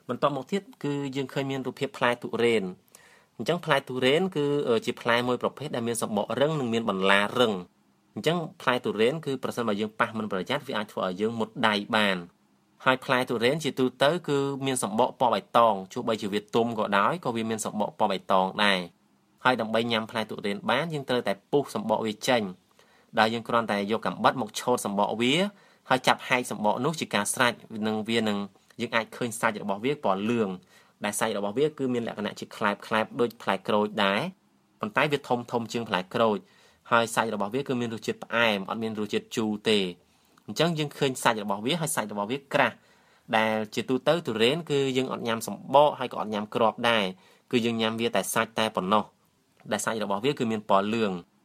បន្ទាប់មកទៀតគឺយើងឃើញមានរូបភាពផ្លែទុរេនអញ្ចឹងផ្លែទុរេនគឺជាផ្លែមួយប្រភេទដែលមានសម្បករឹងនិងមានបន្លារឹងអញ្ចឹងផ្លែទុរេនគឺប្រសិនបើយើងប៉ះមិនប្រយ័ត្នវាអាចធ្វើឲ្យយើងមុតដៃបានហើយផ្លែទុរេនជាទូទៅគឺមានសម្បកពណ៌បៃតងទោះបីជាវាទុំក៏ដោយក៏វាមានសម្បកពណ៌បៃតងដែរហើយដើម្បីញ៉ាំផ្លែទុរេនបានយើងត្រូវតែពុះសម្បកវាចេញដែលយើងគ្រាន់តែយកកាំបិតមកឆូតសម្បកវាហើយចាប់ហែកសម្បកនោះជាការស្រេចនឹងវានឹងយើងអាចឃើញសាច់របស់វាពណ៌លឿងដែលសាច់របស់វាគឺមានលក្ខណៈជាខ្លែបដូចផ្លែក្រូចដែរប៉ុន្តែវាធំជាងផ្លែក្រូចហើយសាច់របស់វាគឺមានរសជាតិផ្អែមអត់មានរសជាតិជូរទេអញ្ចឹងយើងឃើញសាច់របស់វាហើយសាច់របស់វាក្រាស់ដែលជាទូទៅទុរេនគឺយើងអត់ញ៉ាំសម្បកហើយក៏អត់ញ៉ាំគ្រាប់ដែរគឺយើងញ៉ាំវាតែសាច់តែប៉ុណ្ណោះដែលសាច់របស់វាគឺមានពណ៌លឿង